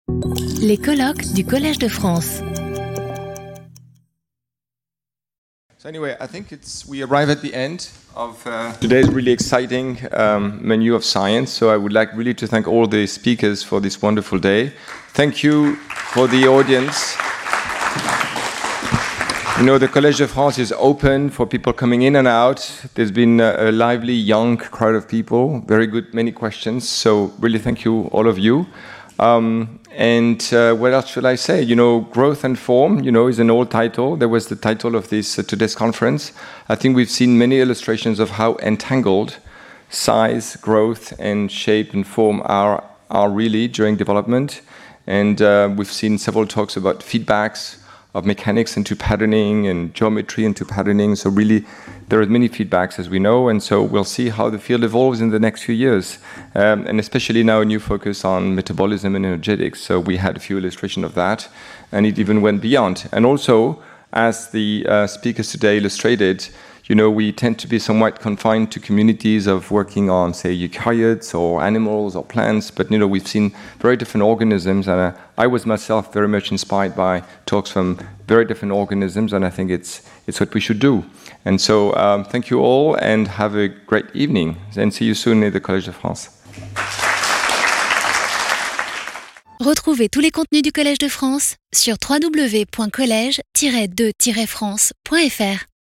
Les colloques du Collège de France. So anyway, I think we arrive at the end of today's really exciting menu of science. So I would like really to thank all the speakers for this wonderful day. Thank you for the audience. You know, the Collège de France is open for people coming in and out. There's been a lively, young crowd of people, very good, many questions. So really thank you, all of you. What else should I say? You know, growth and form, you know, is an old title. That was the title of this today's conference. I think we've seen many illustrations of how entangled size, growth, and shape and form are really during development. And we've seen several talks about feedbacks of mechanics into patterning and geometry into patterning. So really, there are many feedbacks, as we know, and so we'll see how the field evolves in the next few years, and especially now a new focus on metabolism and energetics. So we had a few illustrations of that, and it even went beyond. And also, as the speakers today illustrated, you know, we tend to be somewhat confined to communities of working on, say, eukaryotes or animals or plants, but, you know, we've seen very different organisms, and I was myself very much inspired by talks from very different organisms, and I think it's what we should do. And so, thank you all, and have a great evening, and see you soon at the Collège de France. Retrouvez tous les contenus du Collège de France sur www.college-2-france.fr.